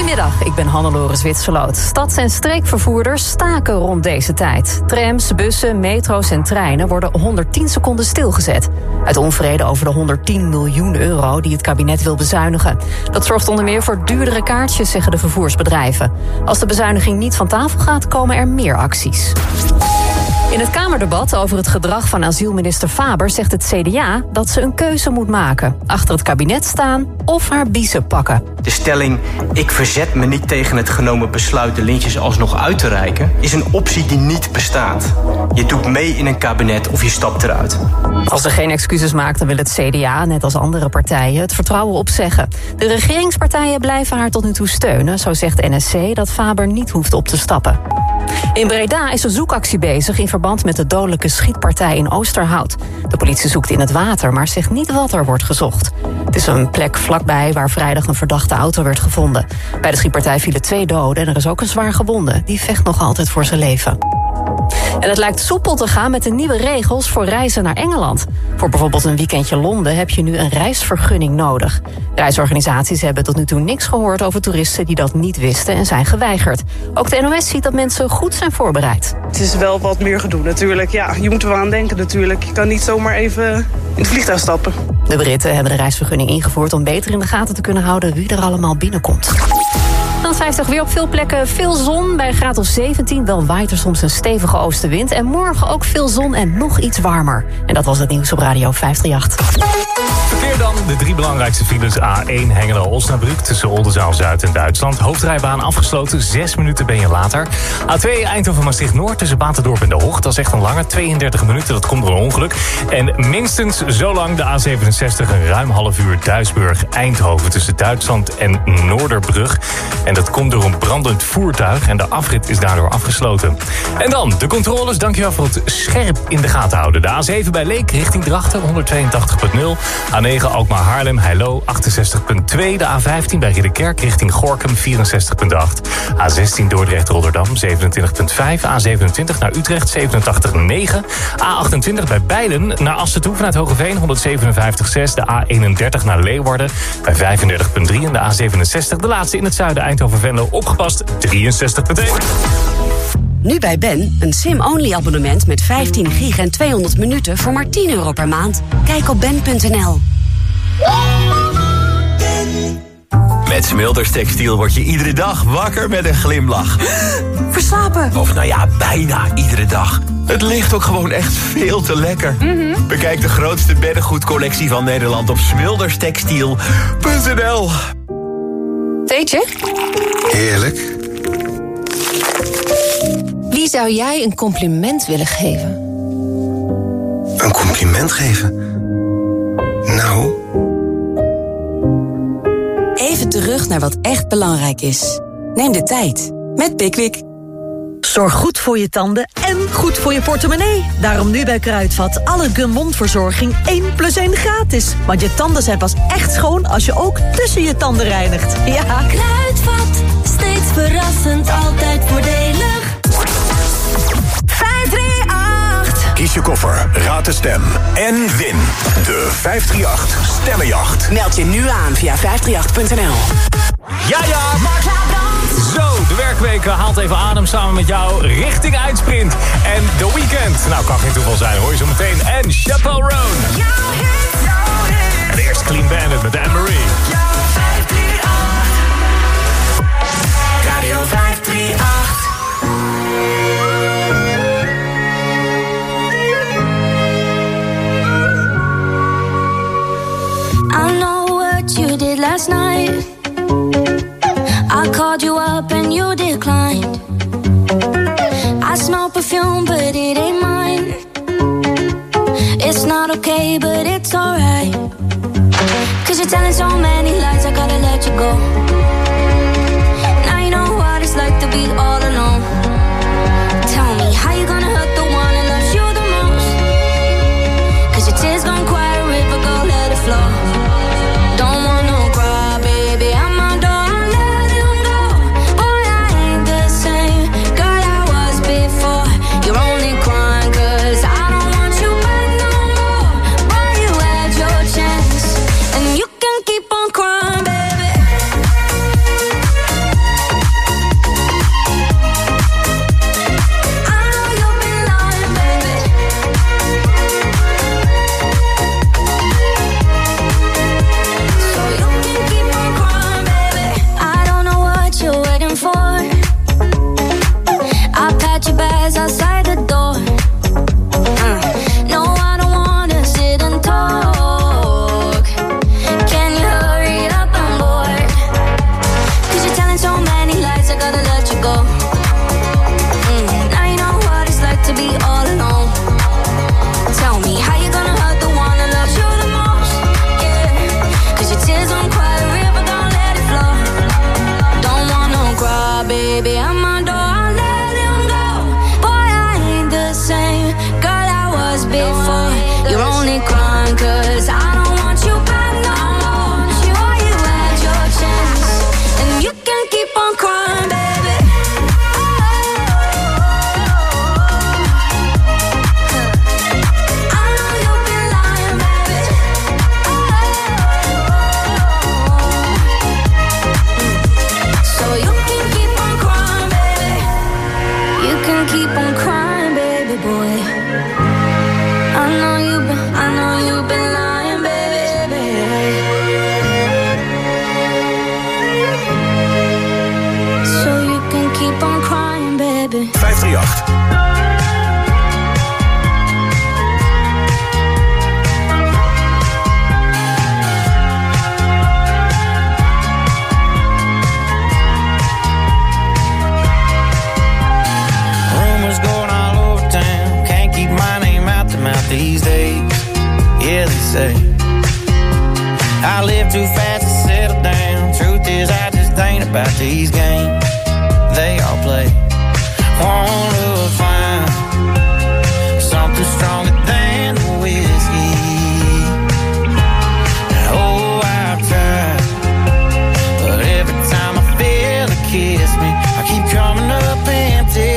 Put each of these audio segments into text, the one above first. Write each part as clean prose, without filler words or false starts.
Goedemiddag, ik ben Hannelore Zwitserloot. Stads- en streekvervoerders staken rond deze tijd. Trams, bussen, metro's en treinen worden 110 seconden stilgezet. Uit onvrede over de 110 miljoen euro die het kabinet wil bezuinigen. Dat zorgt onder meer voor duurdere kaartjes, zeggen de vervoersbedrijven. Als de bezuiniging niet van tafel gaat, komen er meer acties. In het Kamerdebat over het gedrag van asielminister Faber zegt het CDA dat ze een keuze moet maken. Achter het kabinet staan of haar biezen pakken. De stelling, ik verzet me niet tegen het genomen besluit de lintjes alsnog uit te reiken, is een optie die niet bestaat. Je doet mee in een kabinet of je stapt eruit. Als ze geen excuses maakt, dan wil het CDA, net als andere partijen, het vertrouwen opzeggen. De regeringspartijen blijven haar tot nu toe steunen. Zo zegt NSC dat Faber niet hoeft op te stappen. In Breda is een zoekactie bezig in verband met de dodelijke schietpartij in Oosterhout. De politie zoekt in het water, maar zegt niet wat er wordt gezocht. Het is een plek vlakbij waar vrijdag een verdachte auto werd gevonden. Bij de schietpartij vielen 2 doden en er is ook een zwaar gewonde. Die vecht nog altijd voor zijn leven. En het lijkt soepel te gaan met de nieuwe regels voor reizen naar Engeland. Voor bijvoorbeeld een weekendje Londen heb je nu een reisvergunning nodig. Reisorganisaties hebben tot nu toe niks gehoord over toeristen die dat niet wisten en zijn geweigerd. Ook de NOS ziet dat mensen goed zijn voorbereid. Het is wel wat meer gedoe natuurlijk. Ja, je moet er wel aan denken natuurlijk. Je kan niet zomaar even in het vliegtuig stappen. De Britten hebben de reisvergunning ingevoerd om beter in de gaten te kunnen houden wie er allemaal binnenkomt. Dan 50 weer op veel plekken veel zon. Bij een graad of 17 wel waait er soms een stevige oostenwind. En morgen ook veel zon en nog iets warmer. En dat was het nieuws op Radio 538. Verkeer dan. De 3 belangrijkste files. A1 Hengelo-Osnabrück tussen Oldenzaal-Zuid en Duitsland. Hoofdrijbaan afgesloten. 6 minuten ben je later. A2 Eindhoven-Maastricht-Noord tussen Batendorp en De Hoog. Dat is echt een lange 32 minuten. Dat komt door een ongeluk. En minstens zo lang de A67. Een ruim half uur Duisburg-Eindhoven tussen Duitsland en Noorderbrug. En dat komt door een brandend voertuig en de afrit is daardoor afgesloten. En dan de controles. Dankjewel voor het scherp in de gaten houden. De A7 bij Leek richting Drachten 182.0. A9 Alkmaar-Haarlem Heilo 68.2. De A15 bij Ridderkerk richting Gorinchem 64.8. A16 Dordrecht-Rotterdam 27.5. A27 naar Utrecht 87.9. A28 bij Bijlen naar Assen toe vanuit Hogeveen 157.6. De A31 naar Leeuwarden bij 35.3. En de A67 de laatste in het zuiden Eindhoven-Venlo opgepast 63.1. Nu bij Ben, een SIM-only abonnement met 15 gig en 200 minuten voor maar €10 per maand. Kijk op ben.nl. Met Smilders Textiel word je iedere dag wakker met een glimlach. Verslapen! Of nou ja, bijna iedere dag. Het ligt ook gewoon echt veel te lekker. Bekijk de grootste beddengoedcollectie van Nederland op smilderstextiel.nl. Theetje? Heerlijk. Wie zou jij een compliment willen geven? Een compliment geven? Nou... Even terug naar wat echt belangrijk is. Neem de tijd met Pickwick. Zorg goed voor je tanden en goed voor je portemonnee. Daarom nu bij Kruidvat alle Gum-mondverzorging 1 + 1 gratis. Want je tanden zijn pas echt schoon als je ook tussen je tanden reinigt. Ja. Kruidvat, steeds verrassend, altijd voordelig. 538. Kies je koffer, raad de stem en win de 538 Stemmenjacht. Meld je nu aan via 538.nl. Ja! Zo, de werkweek haalt even adem samen met jou richting Eindsprint. En The Weeknd. Nou, kan geen toeval zijn, hoor je zo meteen. En Chappell Roan. En eerst Clean Bandit met Anne-Marie. Radio 538. I know what you did last night. I called you up and you declined. I smell perfume but it ain't mine. It's not okay but it's alright. 'Cause you're telling so many lies, I gotta let you go. Now you know what it's like to be all alone. Tell me how you gonna hurt the one that loves you the most. 'Cause your tears gon' quiet a river, go let it flow. Don't want no cry, baby, I'm on don't let him go. Boy, I ain't the same girl I was before. You're only crying 'cause I don't want you back no more. Boy, you had your chance and you can keep on crying, baby. baby. I'm on door, I'll let him go. Boy, I ain't the same girl I was before. You're only crying 'cause I don't want you back no more. Sure, you had your chance, and you can keep on crying, baby. I know you've been lying, baby. So you can keep on crying, baby. You can keep on crying, baby boy. I know you've been lying, baby. So you can keep on crying, baby. 538. Rumors going all over town. Can't keep my name out the mouth these days. Yeah, they say I live too fast to settle down. Truth is, I just ain't about these games they all play. Wanna find something stronger than the whiskey. Oh, I've tried, but every time I feel a kiss me, I keep coming up empty.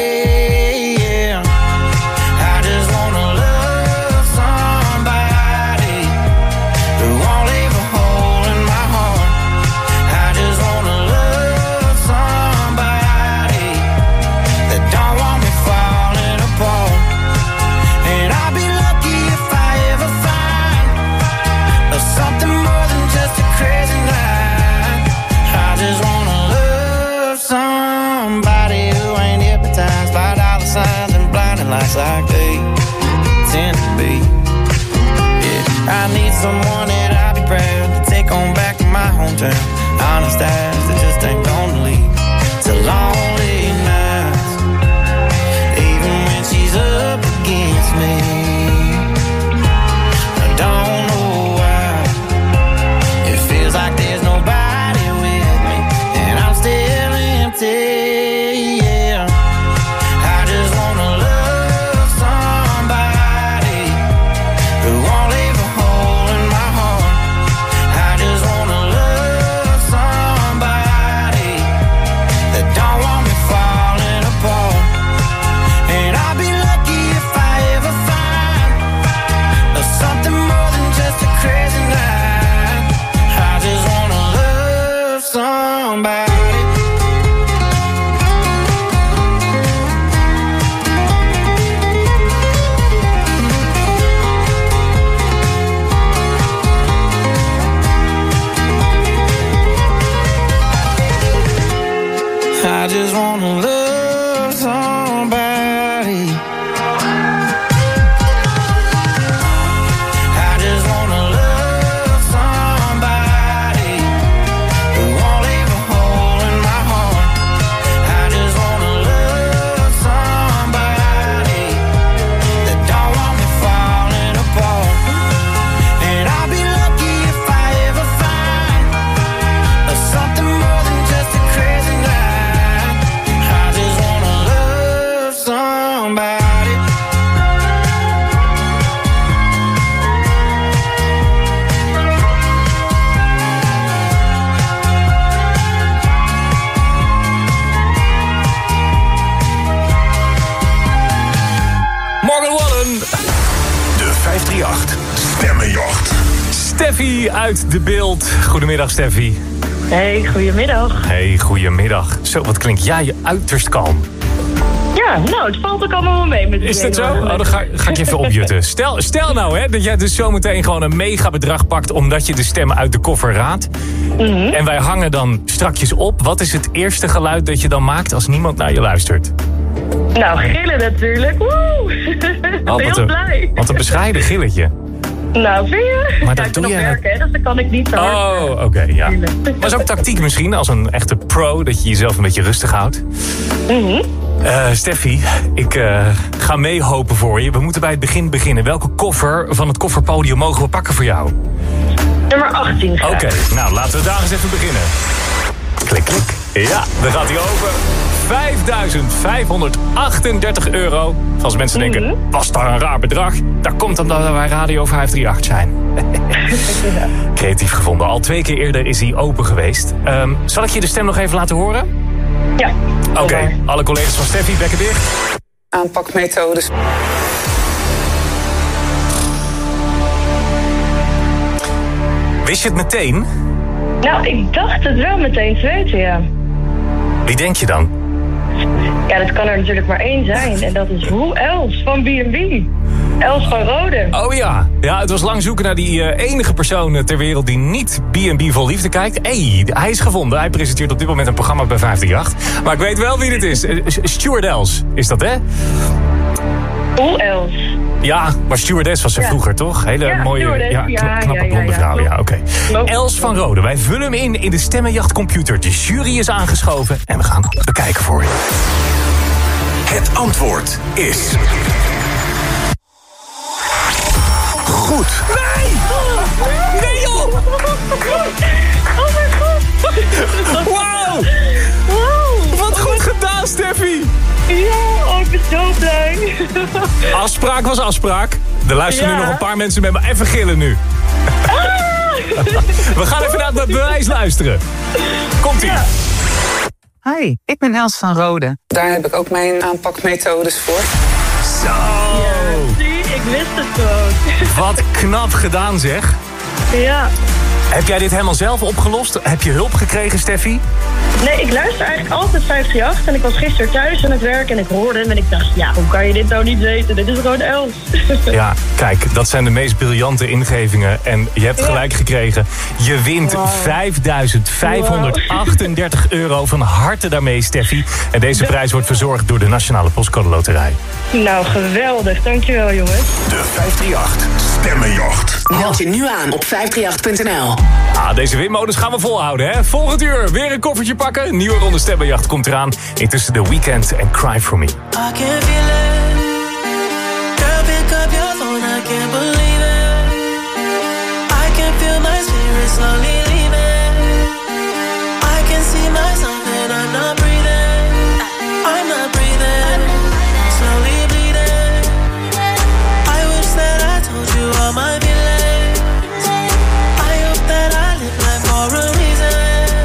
Like they tend to be. Yeah, I need someone that I'll be proud to take on back to my hometown. Honest eyes that just ain't gonna leave to lonely nights, even when she's up against me. I don't know why it feels like there's nobody with me, and I'm still empty. I just wanna love somebody. I just wanna love somebody who won't leave a hole in my heart. I just wanna love somebody that don't want me falling apart. And I'll be lucky if I ever find something more than just a crazy night. Stemmenjacht. Steffi uit De Beeld. Goedemiddag, Steffi. Hey, goedemiddag. Hey, goedemiddag. Zo, wat klinkt jij uiterst kalm. Ja, nou, het valt ook allemaal wel mee met de. Is dat zo? Oh, dan ga ik je even opjutten. Stel nou hè, dat jij dus zometeen gewoon een mega bedrag pakt omdat je de stemmen uit de koffer raadt. Mm-hmm. En wij hangen dan strakjes op. Wat is het eerste geluid dat je dan maakt als niemand naar je luistert? Nou, gillen natuurlijk. Woe! Heel blij. Wat een bescheiden gilletje. Nou, vind je? Maar dat doe je werken, hè, dus dat kan ik niet zo. Oh, oké, ja. Maar is ook tactiek misschien, als een echte pro, dat je jezelf een beetje rustig houdt. Mm-hmm. Steffi, ik ga meehopen voor je. We moeten bij het begin beginnen. Welke koffer van het kofferpodium mogen we pakken voor jou? Nummer 18 graag. Oké, nou laten we daar eens even beginnen. Klik, klik. Ja, daar gaat hij over. €5.538. Als mensen denken, was daar een raar bedrag? Dat komt omdat wij Radio 538 zijn. Creatief gevonden. Al 2 keer eerder is hij open geweest. Zal ik je de stem nog even laten horen? Ja. Oké, alle collega's van Steffi, bekken dicht. Aanpakmethodes. Wist je het meteen? Nou, ik dacht het wel meteen te weten, ja. Wie denk je dan? Ja, dat kan er natuurlijk maar 1 zijn. En dat is Els van B&B. Els van Rode. Oh ja. Ja, het was lang zoeken naar die enige persoon ter wereld die niet B&B vol liefde kijkt. Hij is gevonden. Hij presenteert op dit moment een programma bij 538. Maar ik weet wel wie dit is. Stuart Els is dat, hè? Els. Ja, maar stewardess was ze vroeger, toch? Hele mooie, knappe blonde vrouw. Ja, oké. Els van Rode. Wij vullen hem in de stemmenjachtcomputer. De jury is aangeschoven en we gaan bekijken voor je. Het antwoord is... goed. Nee! Nee, joh! Oh mijn god! Wauw! Wat goed gedaan, Steffi! Ja, ik ben zo blij. Afspraak was afspraak. Er luisteren nu nog een paar mensen met me. Even gillen nu. We gaan even naar het bewijs luisteren. Komt-ie. Ja. Hi, ik ben Els van Rode. Daar heb ik ook mijn aanpakmethodes voor. Zo! Ja, zie, ik wist het gewoon. Wat knap gedaan, zeg. Ja. Heb jij dit helemaal zelf opgelost? Heb je hulp gekregen, Steffi? Nee, ik luister eigenlijk altijd 538 en ik was gisteren thuis aan het werk en ik hoorde hem en ik dacht, ja, hoe kan je dit nou niet weten? Dit is gewoon Els. Ja, kijk, dat zijn de meest briljante ingevingen en je hebt gelijk gekregen. Je wint €5.538. Van harte daarmee, Steffi. En deze prijs wordt verzorgd door de Nationale Postcode Loterij. Nou, geweldig. Dankjewel, jongens. De 538 Stemmenjacht. Meld je nu aan op 538.nl. Deze winmodus gaan we volhouden, hè? Volgend uur weer een koffertje pakken. Nieuwe ronde Stemmenjacht komt eraan. Intussen The Weeknd en Cry For Me. I can feel it. Girl, pick up your phone, I can't believe it. I can feel my spirit slowly leaving. I can see myself and I'm not breathing. I'm not breathing. Slowly bleeding. I wish that I told you all my feelings. I hope that I live life for a reason.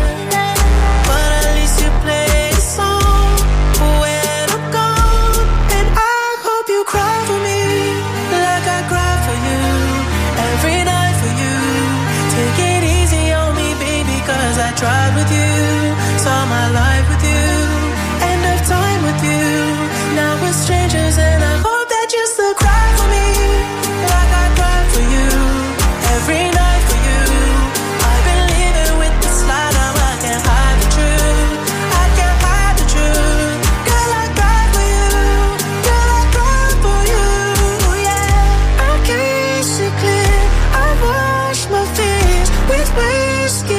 But at least you play a song when I'm gone. And I hope you cry for me like I cry for you. Every night for you. Take it easy on me, baby, cause I tried with you. Saw my life with you. End of time with you. Now we're strangers and I hope that you still cry for me like I cry for you. Every night for you. I've been living with this lie, now I can't hide the truth. I can't hide the truth. Girl, I cry for you. Girl, I cry for you. Yeah. I can't see clear. I wash my fears with whiskey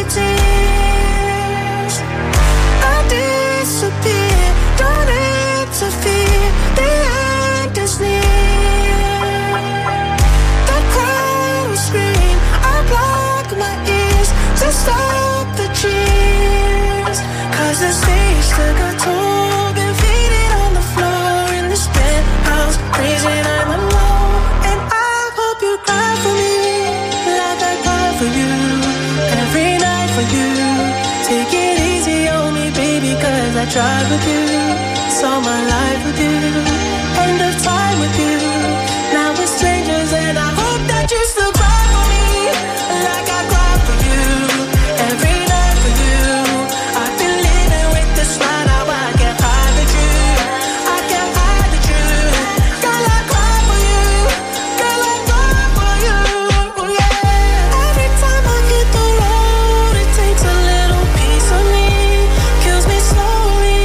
tears. I disappear. Don't interfere. The end is near. The crowd will scream. I block my ears to stop the cheers. Cause the stage took a toll. Been faded on the floor in this penthouse. Freezing, I'm alone. And I hope you cry for me like I cry for you. Every night for you. Take it easy on me, baby, cause I tried with you. Saw my life with you. End of time with you. Now we're strangers and I hope that you still cry for me like I cry for you. Every night for you. I've been living with this lie, now I can't hide the truth. I can't hide the truth. Girl, I cry for you. Girl, I cry for you. Yeah. Every time I hit the road, it takes a little piece of me. Kills me slowly.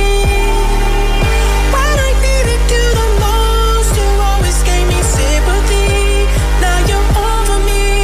When I needed you the most, you always gave me sympathy. Now you're over me.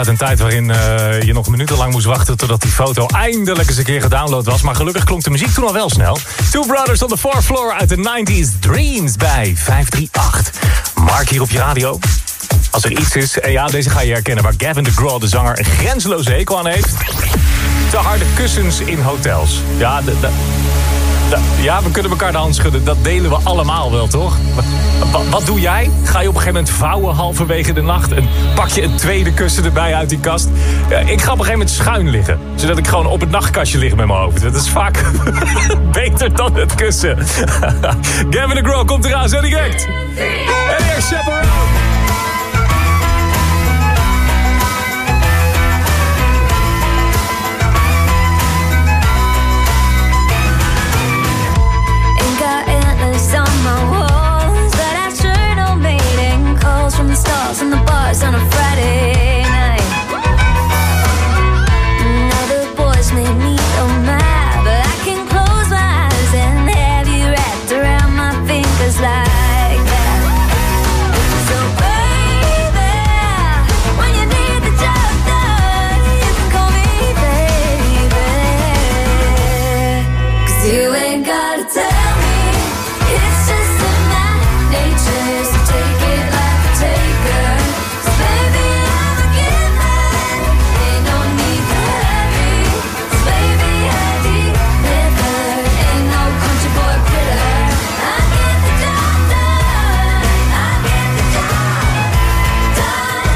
uit een tijd waarin je nog minutenlang moest wachten totdat die foto eindelijk eens een keer gedownload was. Maar gelukkig klonk de muziek toen al wel snel. Two Brothers on the Fourth Floor uit de 90s, Dreams bij 538. Mark hier op je radio. Als er iets is, en ja, deze ga je herkennen, waar Gavin DeGraw, de zanger, een grenzeloze hekel aan heeft. Te harde kussens in hotels. Ja, ja, we kunnen elkaar de hand schudden. Dat delen we allemaal wel, toch? Wat doe jij? Ga je op een gegeven moment vouwen halverwege de nacht en pak je een tweede kussen erbij uit die kast? Ik ga op een gegeven moment schuin liggen, zodat ik gewoon op het nachtkastje lig met mijn hoofd. Dat is vaak beter dan het kussen. Gavin DeGraw komt eraan, zo direct. En eerst Chaperone. On my walls, but I sure don't mating calls from the stars and the bars on a Friday night. Now the boys made me so mad, but I can close my eyes and have you wrapped around my fingers like that. So baby, when you need the job done, you can call me baby, 'cause you ain't gotta tell me. It's just in my nature, so take it like a taker. 'Cause baby, I'm a giver, ain't no need to hurry. 'Cause baby, I deliver, ain't no country boy quitter. I get the job done, I get the job done.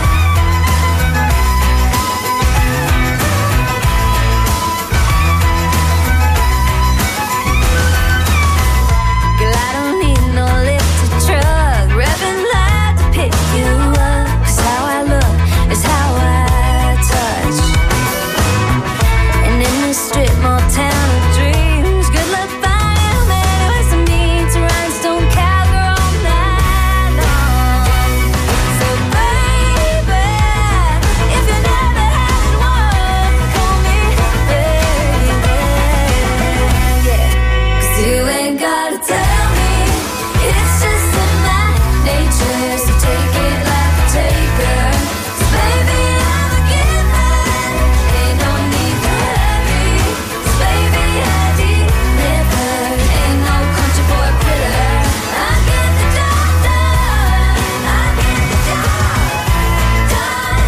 Girl, I don't need no lifted truck, revving loud to pick you up. 'Cause how I look is how I touch. And in this strip mall town of dreams, good luck finding a man who has the means to rhinestone cowgirl all night long. So baby, if you never had one, call me baby, yeah. 'Cause you ain't gotta tell me, it's just in my nature, so take it like a taker. 'Cause baby, I'm a giver, ain't no need to hurry. 'Cause baby, I deliver, ain't no country boy quitter. I get the job done, I get the job done.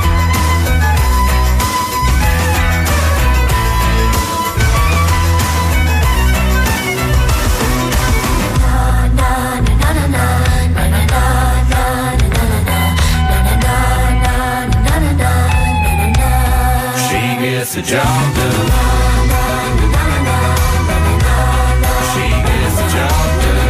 She gets the job done. She gets the job done.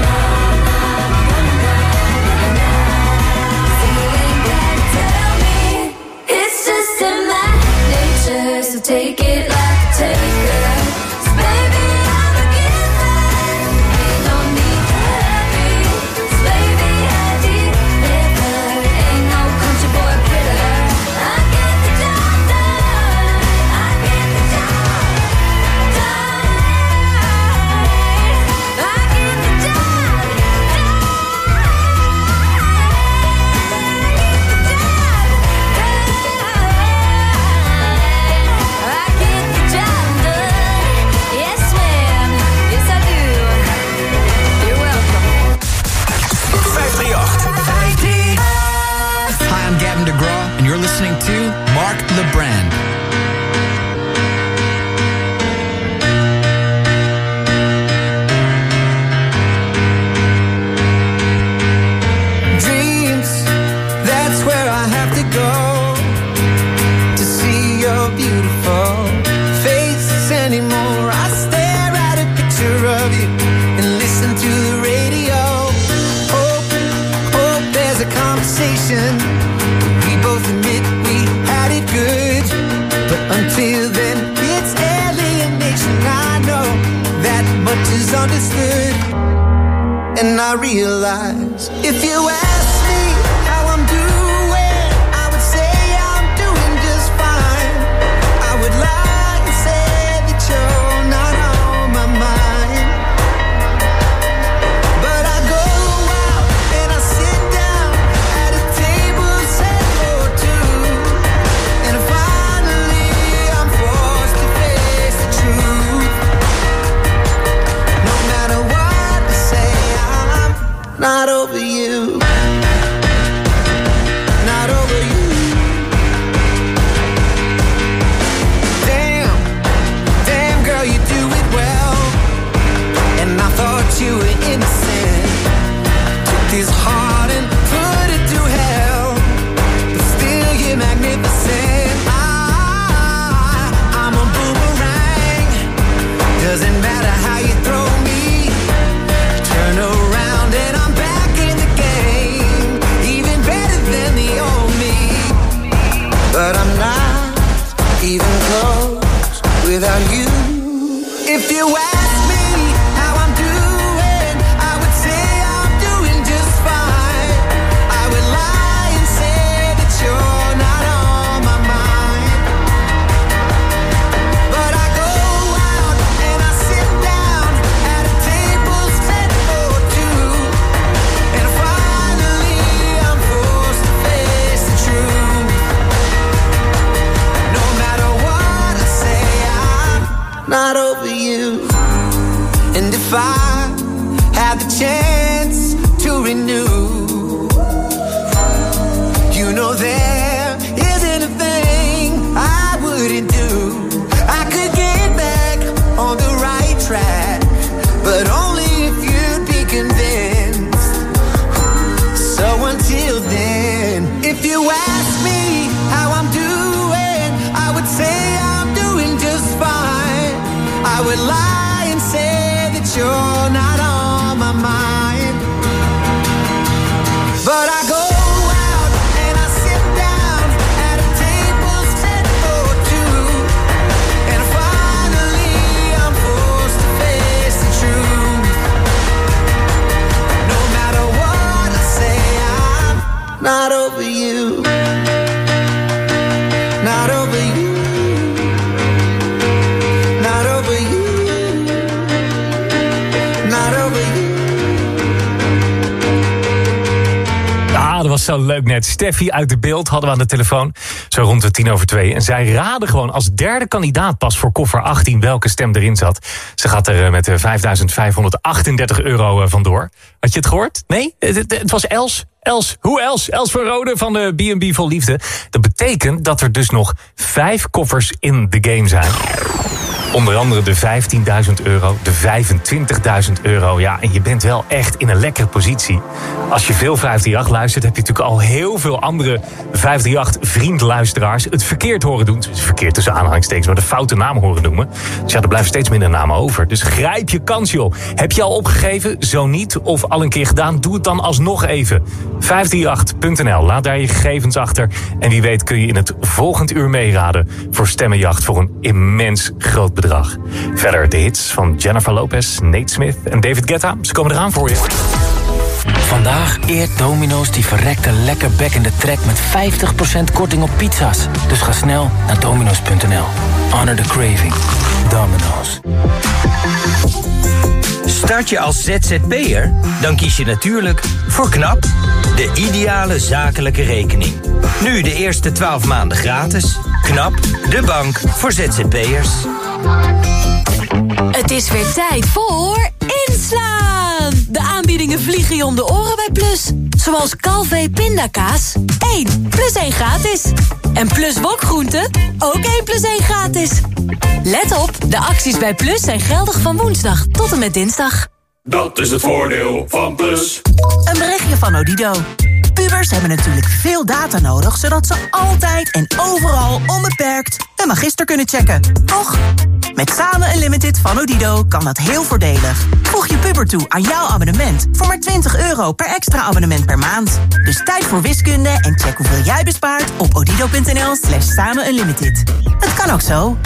Tell me, it's just in my nature, so take it like a taker. 'Cause baby, I'm a giver, ain't no need to hurry. 'Cause baby, I deliver, ain't no country boy quitter. I get the job done, I get the job done, I get the job done. Yes, ma'am. Yes, I do. You're welcome. 538. Hi, I'm Gavin DeGraw, and you're listening to Mark LeBrand. Dreams, that's where I have to go to see your beautiful face anymore. I stare at a picture of you and listen to the radio. Hope there's a conversation. We both admit we had it good, but until then, it's alienation. I know that much is understood. And I realize if you ask me how I'm doing, I would say I'm doing just fine. I would lie and say that you're not on my mind. But I go out and I sit down at a table set for two, and not over you. And if I had the chance to renew, you know there isn't a thing I wouldn't do. I could get back on the right track, but only if you'd be convinced. So until then, if you ask me how I'm doing, I would say I'm doing just fine. I would lie and say that you're not on my mind, but I go out and I sit down at a table set for two, and finally I'm forced to face the truth. No matter what I say, I'm not over you. Not over you. Not over you. Not over you. Ah, dat was zo leuk net. Steffi uit de Beeld hadden we aan de telefoon. Zo rond de 2:10. En zij raadde gewoon als derde kandidaat pas voor koffer 18 welke stem erin zat. Ze gaat er met €5.538 vandoor. Had je het gehoord? Nee? Het was Els. Hoe Els? Els van Rode van de B&B Vol Liefde. Dat betekent dat er dus nog 5 koffers in de game zijn. Onder andere de €15.000, de €25.000. Ja, en je bent wel echt in een lekkere positie. Als je veel 538 luistert, heb je natuurlijk al heel veel andere 538-vriendluisteraars het verkeerd horen doen. Verkeerd tussen aanhalingstekens, maar de foute naam horen noemen. Dus ja, er blijven steeds minder namen over. Dus grijp je kans, joh. Heb je al opgegeven? Zo niet, of al een keer gedaan? Doe het dan alsnog even. 538.nl, laat daar je gegevens achter. En wie weet kun je in het volgend uur meeraden voor Stemmenjacht voor een immens groot bedrag. Verder de hits van Jennifer Lopez, Nate Smith en David Guetta. Ze komen eraan voor je. Vandaag eert Domino's die verrekte lekker bekkende trek met 50% korting op pizza's. Dus ga snel naar domino's.nl. Honor the craving. Domino's. Start je als ZZP'er? Dan kies je natuurlijk voor KNAP, de ideale zakelijke rekening. Nu de eerste 12 maanden gratis. KNAP, de bank voor ZZP'ers. Het is weer tijd voor inslaan! De aanbiedingen vliegen je om de oren bij Plus. Zoals Calvé pindakaas, 1 plus 1 gratis. En Plus wokgroenten, ook 1 plus 1 gratis. Let op, de acties bij Plus zijn geldig van woensdag tot en met dinsdag. Dat is het voordeel van Plus. Een berichtje van Odido. Pubers hebben natuurlijk veel data nodig, zodat ze altijd en overal onbeperkt een magister kunnen checken. Toch? Met Samen Unlimited van Odido kan dat heel voordelig. Voeg je puber toe aan jouw abonnement voor maar €20 per extra abonnement per maand. Dus tijd voor wiskunde en check hoeveel jij bespaart op odido.nl/Samen Unlimited. Het kan ook zo.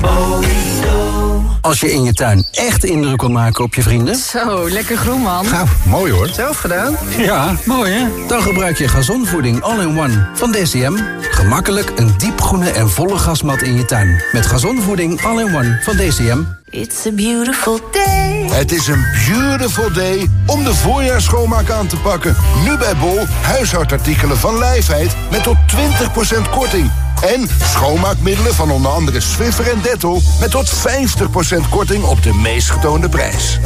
Als je in je tuin echt indruk wil maken op je vrienden. Zo, lekker groen, man. Gaaf, mooi hoor. Zelf gedaan? Ja, mooi hè? Dan gebruik je gazonvoeding all-in-one van DCM. Gemakkelijk een diepgroene en volle gasmat in je tuin. Met gazonvoeding all-in-one van DCM. It's a beautiful day. Het is een beautiful day om de voorjaarsschoonmaak aan te pakken. Nu bij Bol huishoudartikelen van Lijfheid met tot 20% korting. En schoonmaakmiddelen van onder andere Swiffer en Dettol met tot 50% korting op de meest getoonde prijs.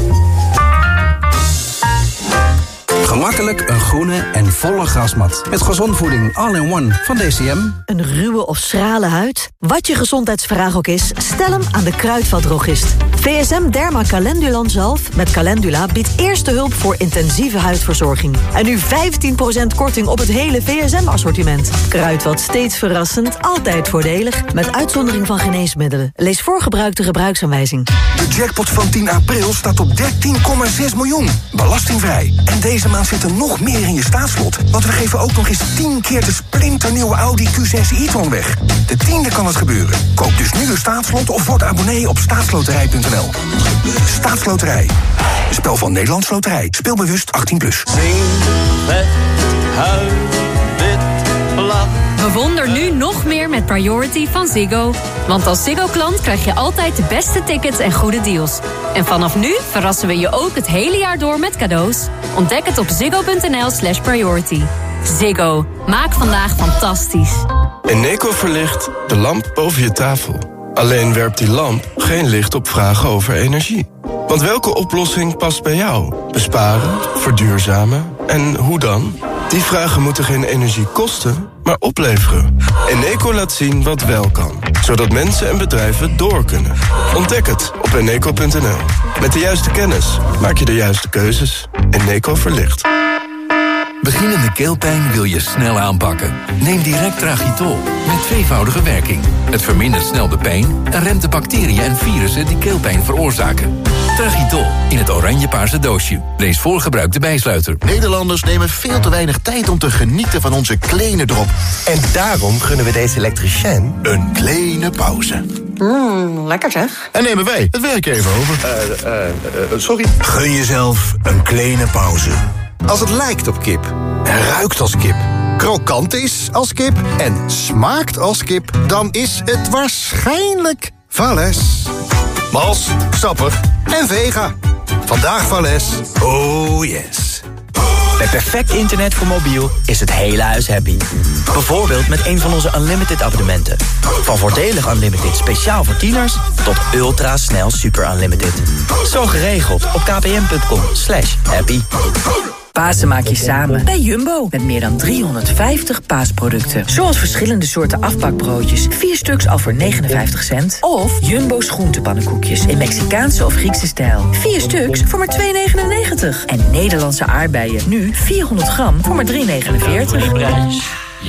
Gemakkelijk een groene en volle grasmat. Met gazonvoeding all-in-one van DCM. Een ruwe of schrale huid? Wat je gezondheidsvraag ook is, stel hem aan de kruidvatdrogist. VSM Derma Calendulan zalf met Calendula biedt eerste hulp voor intensieve huidverzorging. En nu 15% korting op het hele VSM-assortiment. Kruidvat steeds verrassend, altijd voordelig. Met uitzondering van geneesmiddelen. Lees voorgebruikte gebruiksaanwijzing. De jackpot van 10 april staat op 13,6 miljoen. Belastingvrij. En deze maand zit er nog meer in je staatslot. Want we geven ook nog eens 10 keer de splinternieuwe Audi Q6 e-tron weg. De 10e kan het gebeuren. Koop dus nu een staatslot of word abonnee op staatsloterij.nl. Staatsloterij. Een spel van Nederlands Loterij. Speel bewust 18+. Bewonder nu nog meer met Priority van Ziggo. Want als Ziggo-klant krijg je altijd de beste tickets en goede deals. En vanaf nu verrassen we je ook het hele jaar door met cadeaus. Ontdek het op ziggo.nl/priority. Ziggo. Maak vandaag fantastisch. Eneco verlicht de lamp boven je tafel. Alleen werpt die lamp geen licht op vragen over energie. Want welke oplossing past bij jou? Besparen, verduurzamen en hoe dan? Die vragen moeten geen energie kosten, maar opleveren. Eneco laat zien wat wel kan, zodat mensen en bedrijven door kunnen. Ontdek het op eneco.nl. Met de juiste kennis maak je de juiste keuzes. Eneco verlicht. Beginnende keelpijn wil je snel aanpakken. Neem direct Tragitol, met tweevoudige werking. Het vermindert snel de pijn en remt de bacteriën en virussen die keelpijn veroorzaken. Tragitol, in het oranje-paarse doosje. Lees voor gebruik de bijsluiter. Nederlanders nemen veel te weinig tijd om te genieten van onze kleine drop. En daarom gunnen we deze elektricien een kleine pauze. Lekker zeg. En nemen wij het werk even over. Sorry. Gun jezelf een kleine pauze. Als het lijkt op kip, ruikt als kip, krokant is als kip en smaakt als kip, dan is het waarschijnlijk Valles. Mals, sappig en vega. Vandaag Valles. Oh yes. Met perfect internet voor mobiel is het hele huis happy. Bijvoorbeeld met een van onze Unlimited abonnementen. Van voordelig Unlimited speciaal voor tieners tot ultra snel super Unlimited. Zo geregeld op kpn.com/happy. Pasen maak je samen bij Jumbo. Met meer dan 350 paasproducten. Zoals verschillende soorten afbakbroodjes. 4 stuks al voor 59 cent. Of Jumbo's groentepannenkoekjes in Mexicaanse of Griekse stijl. 4 stuks voor maar 2,99. En Nederlandse aardbeien. Nu 400 gram voor maar 3,49.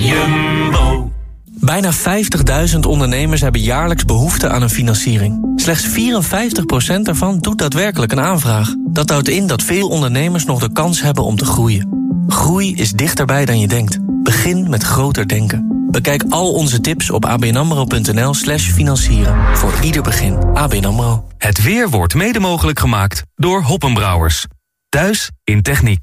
Jumbo. Bijna 50.000 ondernemers hebben jaarlijks behoefte aan een financiering. Slechts 54% daarvan doet daadwerkelijk een aanvraag. Dat houdt in dat veel ondernemers nog de kans hebben om te groeien. Groei is dichterbij dan je denkt. Begin met groter denken. Bekijk al onze tips op abnamro.nl/financieren. Voor ieder begin. ABN AMRO. Het weer wordt mede mogelijk gemaakt door Hoppenbrouwers. Thuis in techniek.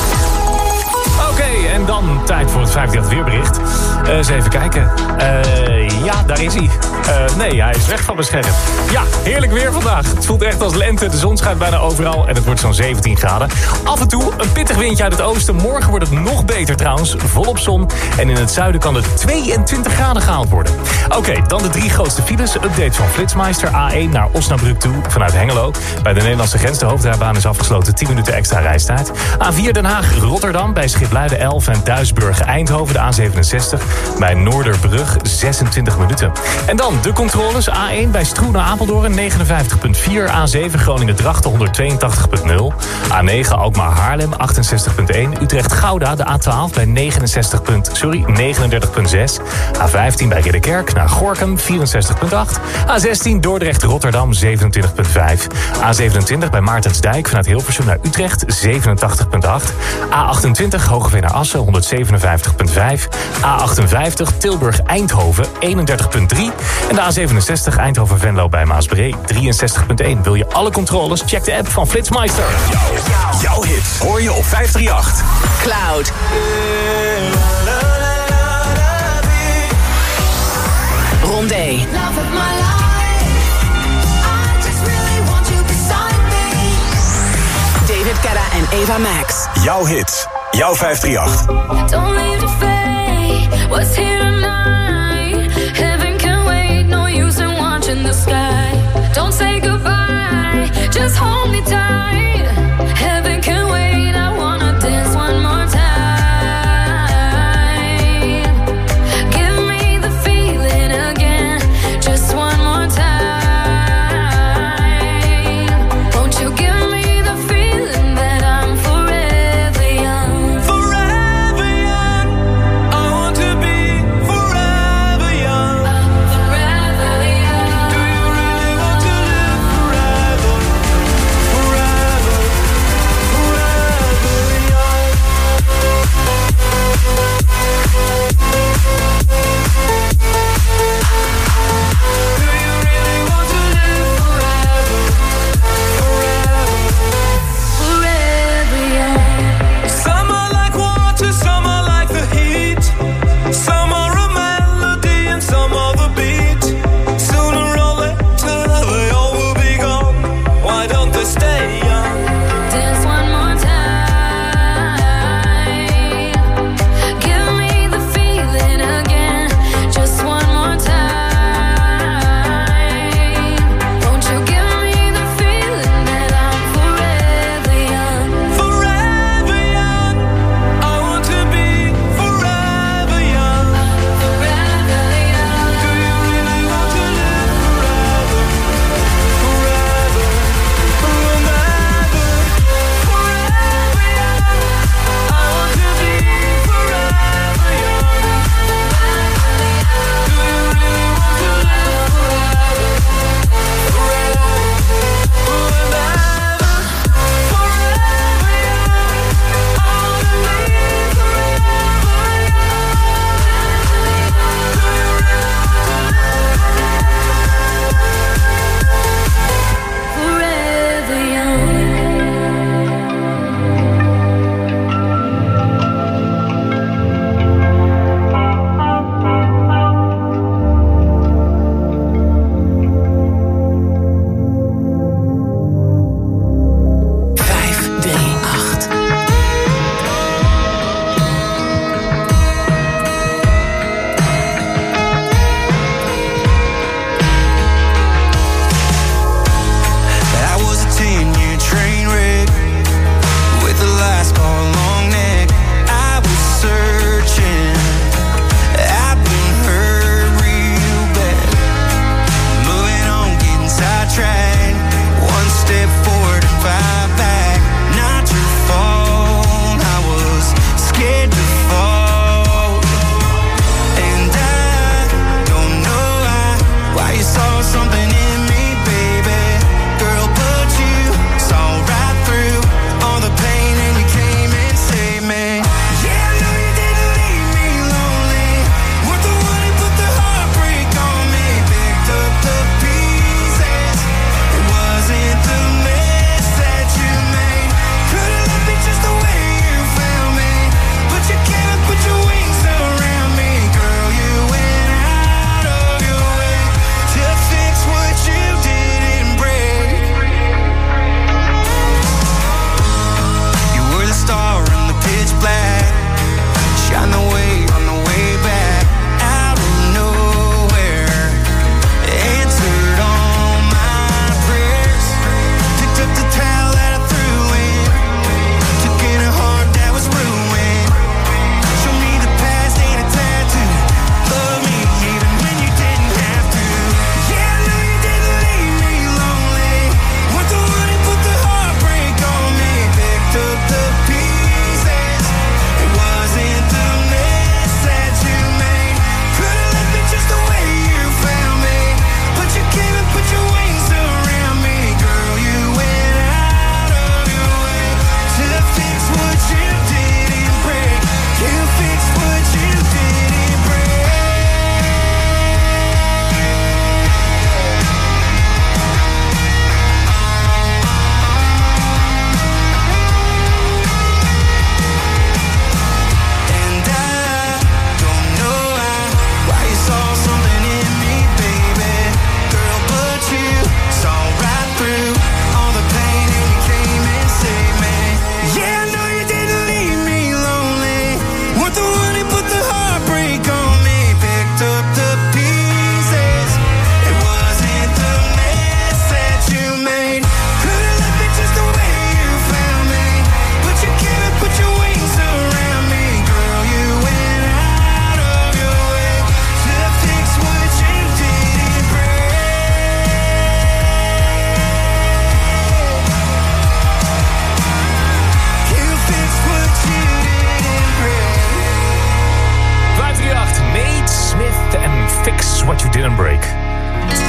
Oké, en dan tijd voor het 538 weerbericht. Eens even kijken. Ja, daar is hij. Nee, hij is weg van mijn scherm. Ja, heerlijk weer vandaag. Het voelt echt als lente. De zon schijnt bijna overal en het wordt zo'n 17 graden. Af en toe een pittig windje uit het oosten. Morgen wordt het nog beter trouwens. Volop zon. En in het zuiden kan het 22 graden gehaald worden. Oké, dan de 3 grootste files. Update van Flitsmeister. A1 naar Osnabrück toe vanuit Hengelo. Bij de Nederlandse grens. De hoofdrijbaan is afgesloten. 10 minuten extra reistijd. A4 Den Haag Rotterdam bij Schipluiden 11 en Duisburg Eindhoven. De A67 bij Noorderbrug 26 minuten. En dan de controles. A1 bij Stroen Apeldoorn 59,4. A7 Groningen Drachten 182,0. A9 Alkmaar Haarlem 68,1. Utrecht Gouda de A12 bij 39,6. A15 bij Ridderkerk naar Gorinchem 64,8. A16 Dordrecht Rotterdam 27,5. A27 bij Maartensdijk vanuit Hilversum naar Utrecht 87,8. A28 Hogeveen naar Assen 157,5. A58 Tilburg Eindhoven 31,3. En de A67 Eindhoven Venlo bij Maasbree 63,1. Wil je alle controles? Check de app van Flitsmeister. Jouw hits hoor je op 538. Cloud. Rondé. David Guetta en Eva Max. Jouw hits. Jouw 538. Don't leave the fate. What's here tonight? Heaven can wait. No use in watching the sky. Don't say goodbye. Just hold me tight. Heaven can wait. I wanna dance one more time. Give me the feeling again. Just one more time. Won't you give me the feeling that I'm forever young? Forever young. I want to be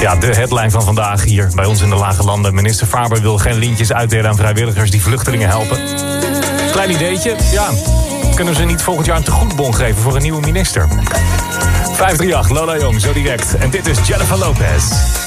Ja, de headline van vandaag hier bij ons in de Lage Landen. Minister Faber wil geen lintjes uitdelen aan vrijwilligers die vluchtelingen helpen. Klein ideetje, ja. Kunnen ze niet volgend jaar een tegoedbon geven voor een nieuwe minister? 538, Lola Jong, zo direct. En dit is Jennifer Lopez.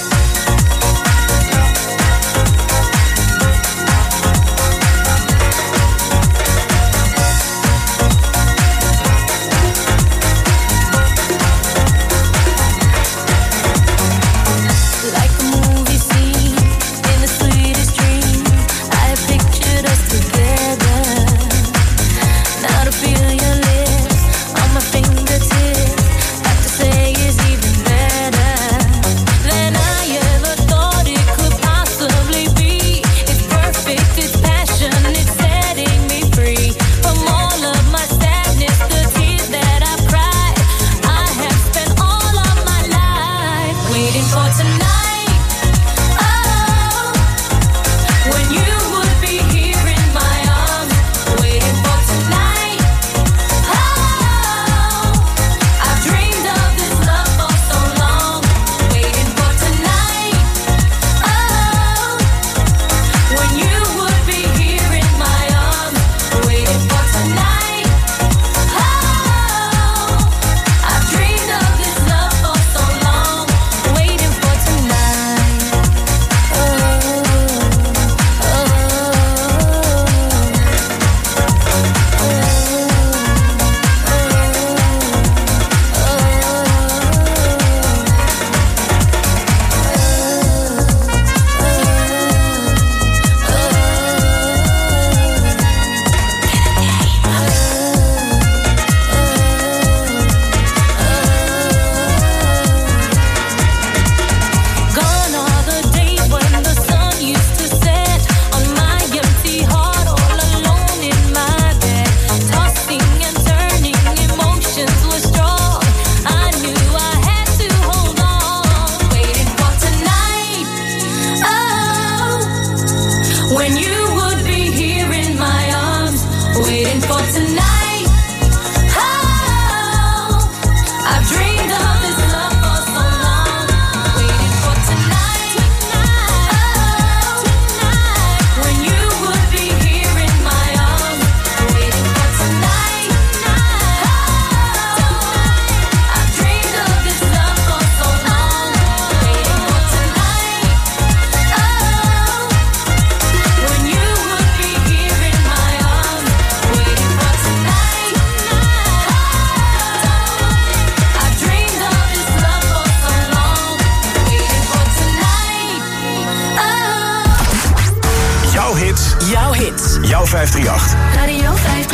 Jouw hits. Jouw 538. Radio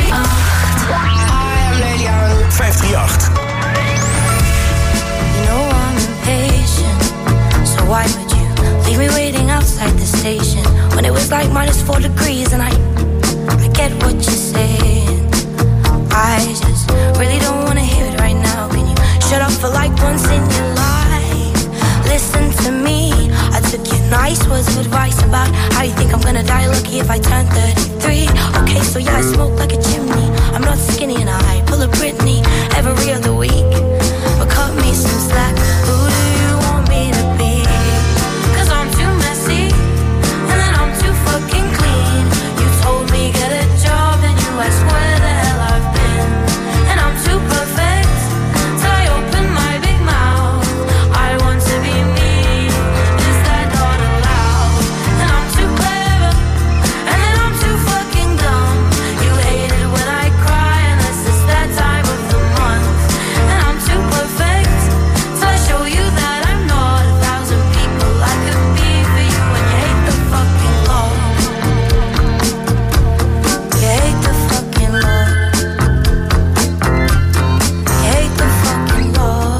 538. 538. You know I'm impatient, so why would you leave me waiting outside the station when it was like -4 degrees and I get what you're saying. I just really don't want to hear it right now. Can you shut up for like once in your life? Listen to me. I took your nice words of advice about how you think I'm gonna die lucky if I turn 33. Okay, so yeah, I smoke like a chimney. I'm not skinny and I pull a Britney every other week. But cut me some slack. Who do you want me to be? 'Cause I'm too messy and then I'm too fucking clean. You told me get a job and you asked where the hell I've been. And I'm too perfect till I open my big mouth. I want to be me. Is that not allowed? And I'm too clever and then I'm too fucking dumb. You hate it when I cry unless it's that time of the month. And I'm too perfect till I show you that I'm not 1,000 people I could be for you. And you hate the fucking law. You hate the fucking law. You hate the fucking law.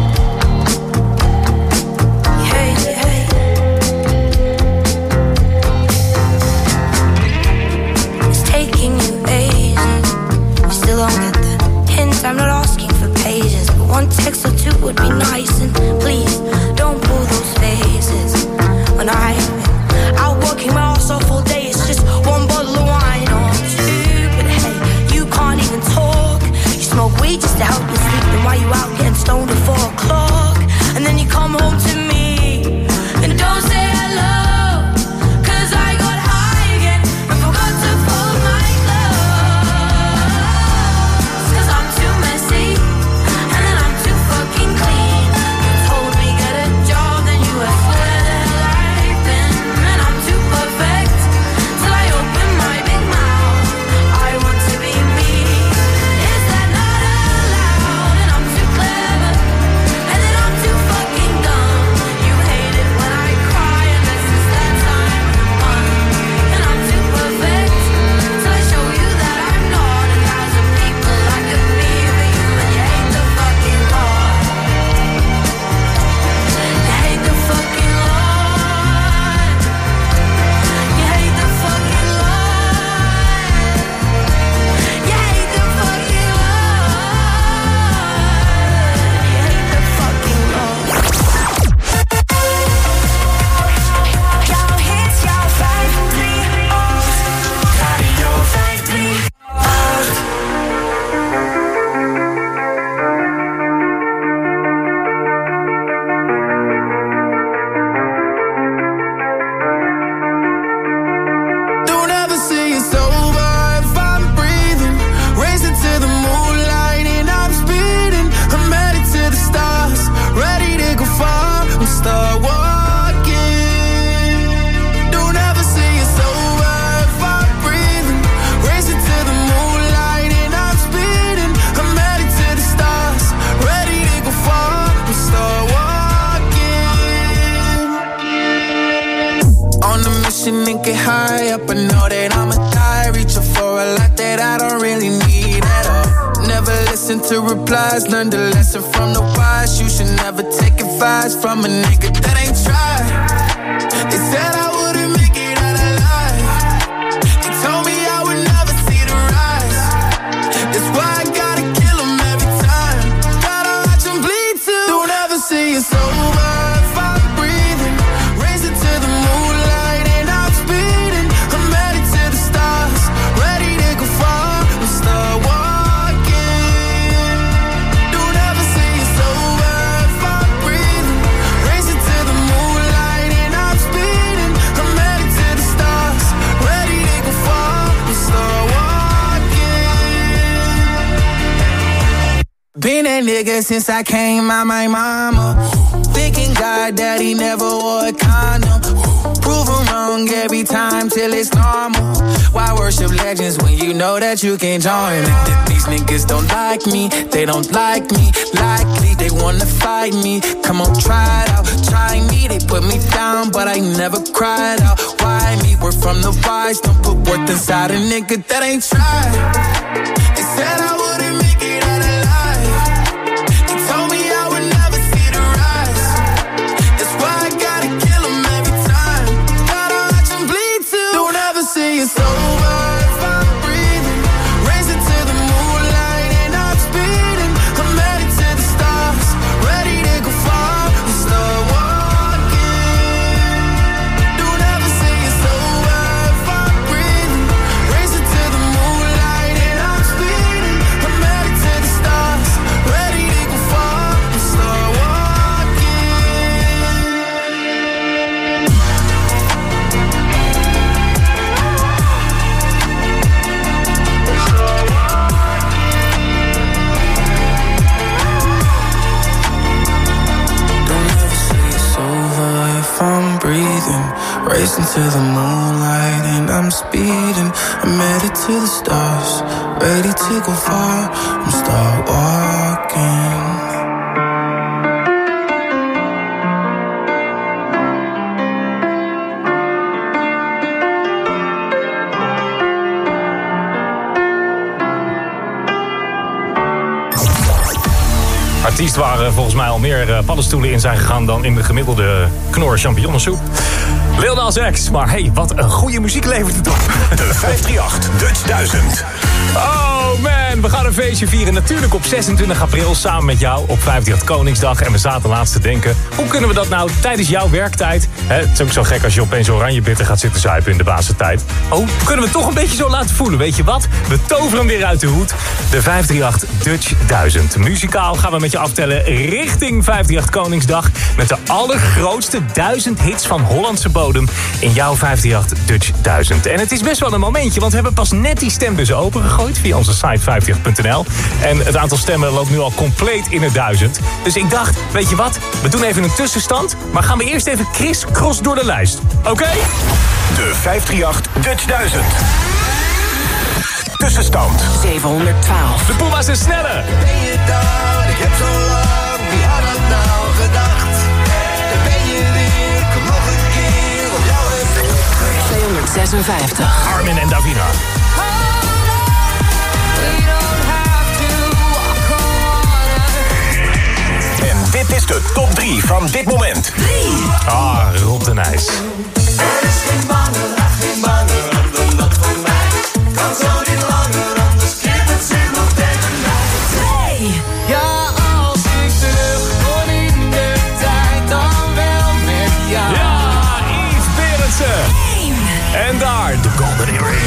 You hate it, hate it. It's taking you ages. You still don't get the hint. I'm not asking for pages, but one text or two would be nice. And please don't pull those faces when I've been out working my ass off all day. It's just one bottle of wine or two, but hey, you can't even talk. You smoke weed just to help you sleep. Then why you out getting stoned at 4 o'clock? And then you come home to me to replies. Learned a lesson from the wise. You should never take advice from a nigga that ain't tried. They said I wouldn't make it out alive. They told me I would never see the rise. That's why I gotta kill them every time. Gotta watch them bleed too. Don't ever say it's over if I'm breathing. Raise it to the moonlight and I'm speeding. I'm headed to the stars, ready to go far. We'll start walking. Don't ever say it's over if I'm breathing. Raise it to the moonlight and I'm speeding. I'm headed to the stars, ready to go far. We'll start walking. Been that nigga since I came out my mama. Thinking God that he never wore a condom. Prove him wrong every time till it's normal. Why worship legends when you know that you can't join me? These niggas don't like me, they don't like me. Likely they wanna fight me. Come on, try it out, try me. They put me down, but I never cried out. Why me? We're from the wise. Don't put worth inside a nigga that ain't tried. They said I wouldn't make it out alive. They told me I would never see the rise. That's why I gotta kill them every time. Gotta watch them bleed too. Don't ever say it's over if I'm breathing. Raise it to the moonlight and I'm speeding. I'm headed to the stars, ready to go far. We start walking. Don't ever say it's over if I'm breathing. Raise it to the moonlight and I'm speeding. I'm headed to the stars, ready to go far. We start I'm breathing, racing to the moonlight and I'm speeding. I'm headed to the stars, ready to go far. I'm start walking. Artiest waar volgens mij al meer paddenstoelen in zijn gegaan dan in de gemiddelde knor champignonsoep. Lil Nas X, maar hey, wat een goede muziek levert het op. De 538 Dutch 1000. Oh man, we gaan een feestje vieren natuurlijk op 26 april samen met jou op 538 Koningsdag. En we zaten laatst te denken, hoe kunnen we dat nou tijdens jouw werktijd? Het is ook zo gek als je opeens oranje bitter gaat zitten zuipen in de basistijd. Oh, kunnen we het toch een beetje zo laten voelen, weet je wat? We toveren hem weer uit de hoed. De 538 Dutch 1000. Muzikaal gaan we met je aftellen richting 538 Koningsdag. Met de allergrootste 1000 hits van Hollandse bodem in jouw 538 Dutch 1000. En het is best wel een momentje, want we hebben pas net die stembussen opengegooid via onze site 538.nl. En het aantal stemmen loopt nu al compleet in het 1000. Dus ik dacht, weet je wat? We doen even een tussenstand, maar gaan we eerst even crisscross door de lijst. Oké? De 538 Dutch 1000. Tussenstand 712. De Puma's is sneller. Ben je daar? Ik heb zo lang, wie had dat nou gedacht? Daar ben je weer, kom nog een keer op jouw effect. 256. Armin en Davina. En dit is de top 3 van dit moment. Ah, Rob de Nijs. Er is geen banger, geen banger dan dat voor mij. Kan zo niet langer, anders keert het zich nog tegen mij. 2. Ja, als ik terugkom in de tijd, dan wel met jou. Ja, Yves Berendsen. 1. En daar, de Golden Earring.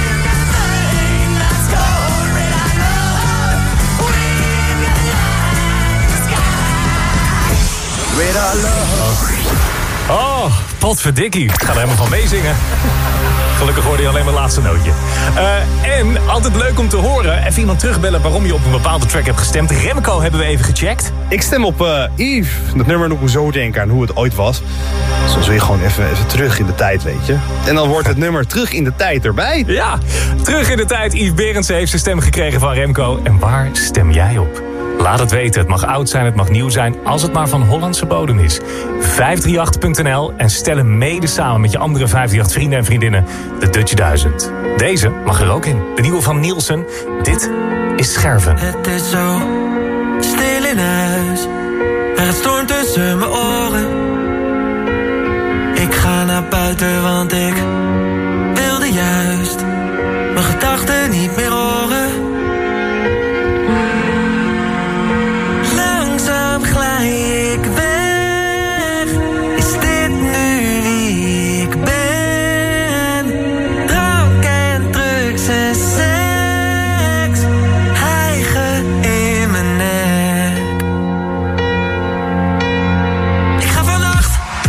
Oh, potverdikkie. Ik ga er helemaal van meezingen. Gelukkig hoorde je alleen maar het laatste nootje. En altijd leuk om te horen. Even iemand terugbellen waarom je op een bepaalde track hebt gestemd. Remco hebben we even gecheckt. Ik stem op Yves. Dat nummer doet me zo denken aan hoe het ooit was. Soms weer gewoon even terug in de tijd, weet je. En dan wordt het nummer Terug in de Tijd erbij. Ja, Terug in de Tijd. Yves Berendsen heeft zijn stem gekregen van Remco. En waar stem jij op? Laat het weten. Het mag oud zijn, het mag nieuw zijn. Als het maar van Hollandse bodem is. 538.nl en stel hem mede samen met je andere 538 vrienden en vriendinnen. De Dutch 1000. Deze mag er ook in. De nieuwe van Nielsen. Dit is Scherven. Het is zo stil in huis. Er gaat storm tussen mijn oren. Ik ga naar buiten, want ik wilde juist mijn gedachten niet meer horen. Langzaam glij ik weg. Is dit nu wie ik ben? Drank en drugs en seks, hijgen in mijn nek. Ik ga vannacht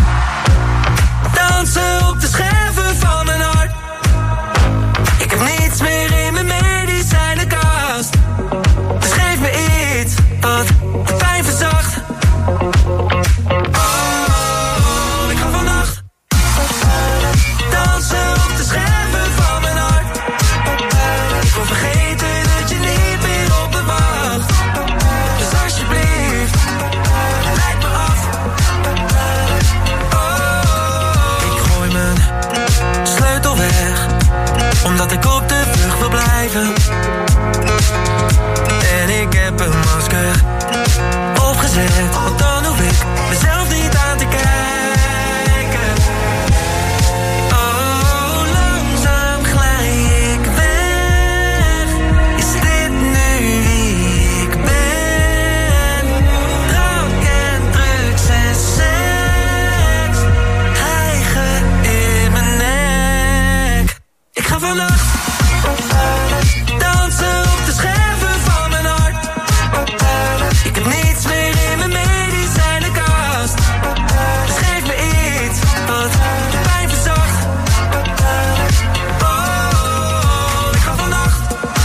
dansen op de scherven van mijn hart. Ik heb niets meer in mijn medicijnenkast. Dus geef me iets wat de pijn verzacht. Oh, ik ga vannacht dansen op de scherven van mijn hart. Ik wil vergeten dat je niet meer op me wacht. Dus alsjeblieft, leid me af. Oh, ik gooi mijn sleutel weg, omdat ik op de vlucht wil blijven. En ik heb een masker opgezet, want dan hoef ik mezelf niet aan te kijken. Oh, langzaam glij ik weg. Is dit nu wie ik ben? Drank en drugs en seks, hijgen in mijn nek. Ik ga vannacht dansen op de scherven van mijn hart. Ik heb niets meer in mijn medicijnenkast. Dus geef me iets wat de pijn verzacht. Oh, ik ga vannacht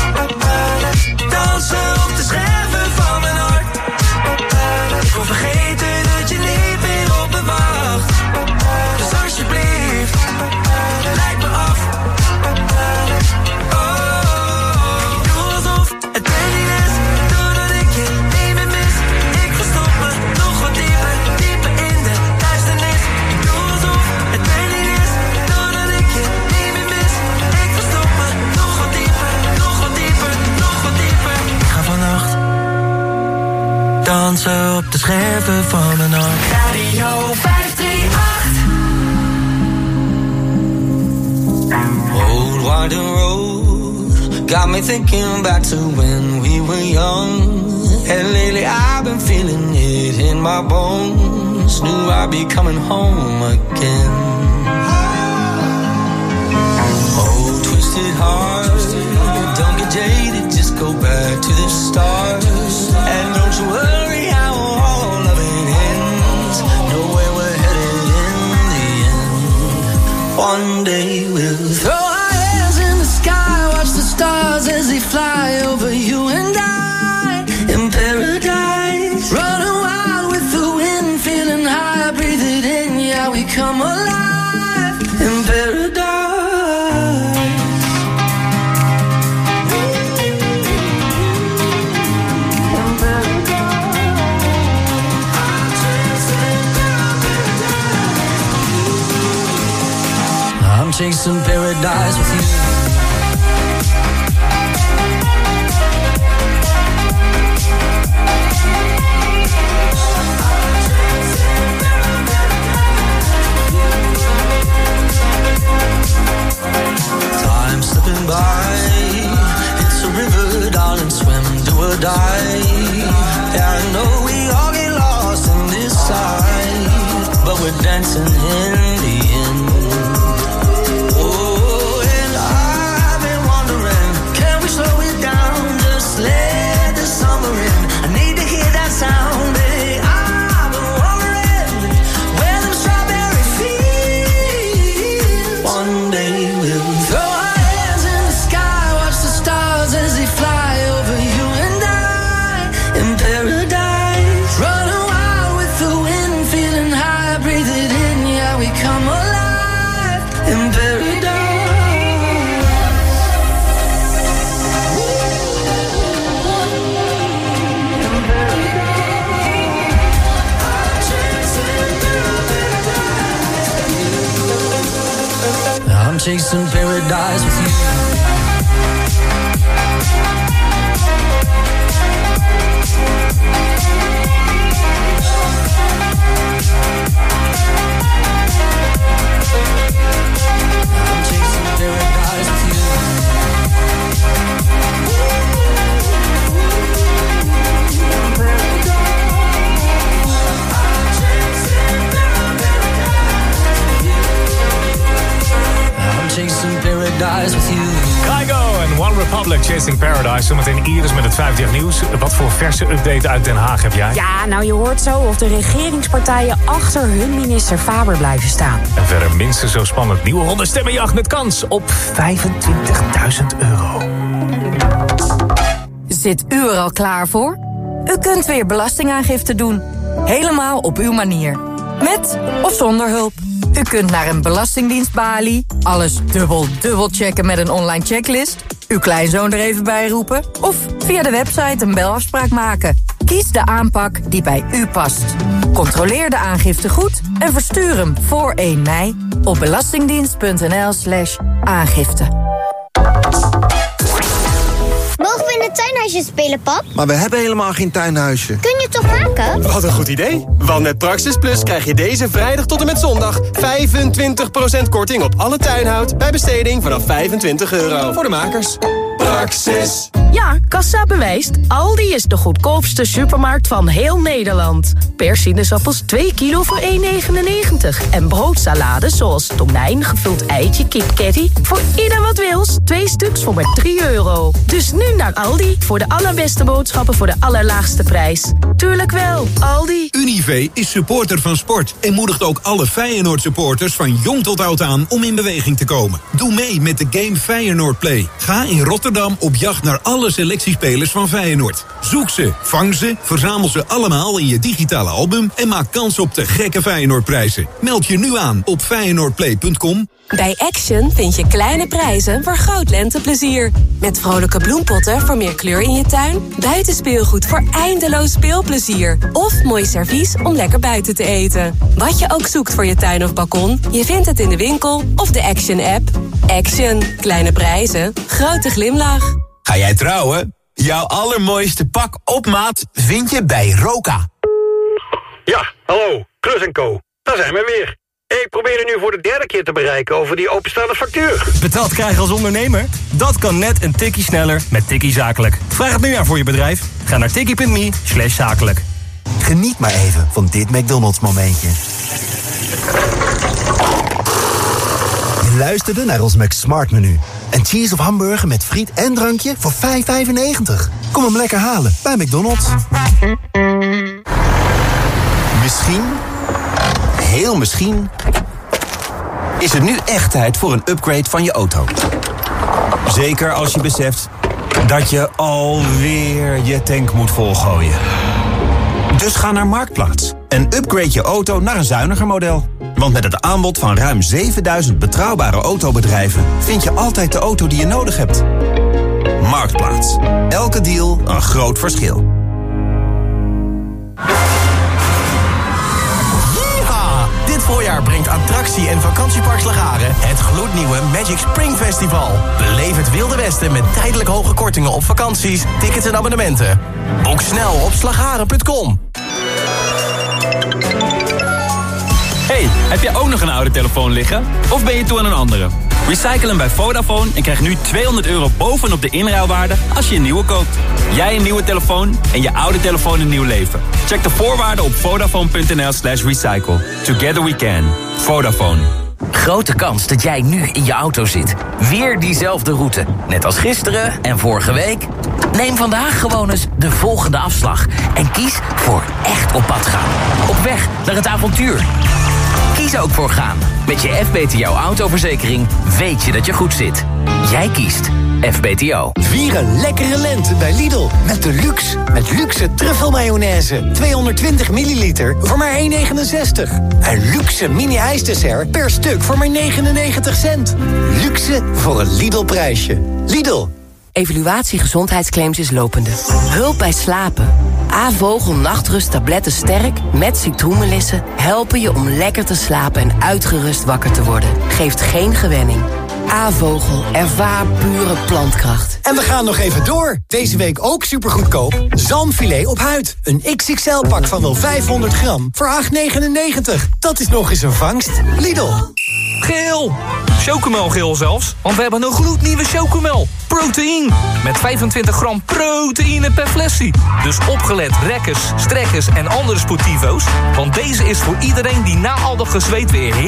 dansen op de scherven van mijn hart. Ik wil vergeten dat je niet meer op me wacht. Dus alsjeblieft, leid me af. Doe alsof het pijn is, doordat ik je niet meer mis. Ik verstop me nog wat dieper, dieper in de duisternis. Ik doe alsof het pijn is, doordat ik je niet meer mis. Ik verstop me nog wat dieper, nog wat dieper, nog wat dieper. Ik ga vannacht dansen op de scherven van mijn hart. Radio 538. Old winding road got me thinking back to when we were young. And lately I've been feeling it in my bones. Knew I'd be coming home again. Oh, twisted heart, don't get jaded, just go back to the start. And don't you worry how all of it ends. Know where we're headed in the end. One day we'll throw our hands in the sky, watch the stars as they fly over you and I in paradise. Running wild with the wind, feeling high, breathe it in, yeah, we come alive in paradise. I'm chasing paradise with you. Time slipping by, it's a river, darling, swim, do or die. Yeah, I know we all get lost in this side, but we're dancing in the end. Oh, and I've been wondering, can we slow it down, just let the summer in? I need to hear that sound, babe. I've been wondering where them strawberry fields. One day we'll throw our hands in the sky, watch the stars as they fly over you and I in paradise. Running wild with the wind, feeling high, breathe it in, yeah, we come alive in paradise. I'm chasing paradise with you. Republic, Chasing Paradise. Zometeen Iris met het 5 nieuws. Wat voor verse update uit Den Haag heb jij? Ja, nou je hoort zo of de regeringspartijen achter hun minister Faber blijven staan. En verder minstens zo spannend nieuwe hondenstemmenjacht met kans op €25.000. Zit u er al klaar voor? U kunt weer belastingaangifte doen. Helemaal op uw manier. Met of zonder hulp. U kunt naar een belastingdienstbalie, alles dubbel checken met een online checklist, uw kleinzoon er even bij roepen of via de website een belafspraak maken. Kies de aanpak die bij u past. Controleer de aangifte goed en verstuur hem voor 1 mei op belastingdienst.nl/aangifte. Mogen we in het tuinhuisje spelen, pap? Maar we hebben helemaal geen tuinhuisje. Kun je het toch maken? Wat een goed idee. Want met Praxis Plus krijg je deze vrijdag tot en met zondag 25% korting op alle tuinhout bij besteding vanaf €25 voor de makers. Praxis. Ja, kassa bewijst. Aldi is de goedkoopste supermarkt van heel Nederland. Per sinaasappels 2 kilo voor €1,99. En broodsalades zoals tonijn, gevuld eitje, kip-caddy. Voor ieder wat wils. 2 stuks voor maar €3. Dus nu naar Aldi voor de allerbeste boodschappen voor de allerlaagste prijs. Tuurlijk wel, Aldi. Unive is supporter van sport en moedigt ook alle Feyenoord-supporters van jong tot oud aan om in beweging te komen. Doe mee met de game Feyenoord Play. Ga in Rotterdam op jacht naar alle selectiespelers van Feyenoord. Zoek ze, vang ze, verzamel ze allemaal in je digitale album en maak kans op de gekke Feyenoordprijzen. Meld je nu aan op feyenoordplay.com. Bij Action vind je kleine prijzen voor groot lenteplezier. Met vrolijke bloempotten voor meer kleur in je tuin, buitenspeelgoed voor eindeloos speelplezier of mooi servies om lekker buiten te eten. Wat je ook zoekt voor je tuin of balkon, je vindt het in de winkel of de Action-app. Action. Kleine prijzen, grote glimlach. Ga jij trouwen? Jouw allermooiste pak op maat vind je bij Roka. Ja, hallo, Klus & Co. Daar zijn we weer. Ik probeer u nu voor de 3e keer te bereiken over die openstaande factuur. Betaald krijgen als ondernemer? Dat kan net een tikkie sneller met Tikkie Zakelijk. Vraag het nu aan voor je bedrijf. Ga naar tikkie.me/zakelijk. Geniet maar even van dit McDonald's momentje. Je luisterde naar ons McSmart menu. Een cheese of hamburger met friet en drankje voor €5,95. Kom hem lekker halen bij McDonald's. Misschien, heel misschien, is het nu echt tijd voor een upgrade van je auto. Zeker als je beseft dat je alweer je tank moet volgooien. Dus ga naar Marktplaats en upgrade je auto naar een zuiniger model. Want met het aanbod van ruim 7000 betrouwbare autobedrijven vind je altijd de auto die je nodig hebt. Marktplaats. Elke deal een groot verschil. Yeeha! Dit voorjaar brengt attractie- en vakantiepark Slagharen het gloednieuwe Magic Spring Festival. Beleef het Wilde Westen met tijdelijk hoge kortingen op vakanties, tickets en abonnementen. Boek snel op slagharen.com. Hey, heb jij ook nog een oude telefoon liggen? Of ben je toe aan een andere? Recycle hem bij Vodafone en krijg nu €200 bovenop de inruilwaarde als je een nieuwe koopt. Jij een nieuwe telefoon en je oude telefoon een nieuw leven. Check de voorwaarden op vodafone.nl/recycle. Together we can. Vodafone. Grote kans dat jij nu in je auto zit. Weer diezelfde route. Net als gisteren en vorige week. Neem vandaag gewoon eens de volgende afslag. En kies voor echt op pad gaan. Op weg naar het avontuur. Kies ook voor gaan. Met je FBTO autoverzekering weet je dat je goed zit. Jij kiest FBTO. Vier een lekkere lente bij Lidl. Met Deluxe. Met luxe truffelmayonaise. 220 milliliter voor maar €1,69. En luxe mini-ijsdessert per stuk voor maar 99 cent. Luxe voor een Lidl-prijsje. Lidl. Evaluatie gezondheidsclaims is lopende. Hulp bij slapen. A-vogel nachtrusttabletten sterk met citroenmelissen helpen je om lekker te slapen en uitgerust wakker te worden. Geeft geen gewenning. A-vogel, ervaar pure plantkracht. En we gaan nog even door. Deze week ook supergoedkoop. Zalmfilet op huid. Een XXL-pak van wel 500 gram voor €8,99. Dat is nog eens een vangst. Lidl. Geel! Chocomelgeel zelfs, want we hebben een gloednieuwe Chocomel. Proteïne. Met 25 gram proteïne per flesje. Dus opgelet rekkers, strekkers en andere sportivo's. Want deze is voor iedereen die na al dat gezweet weer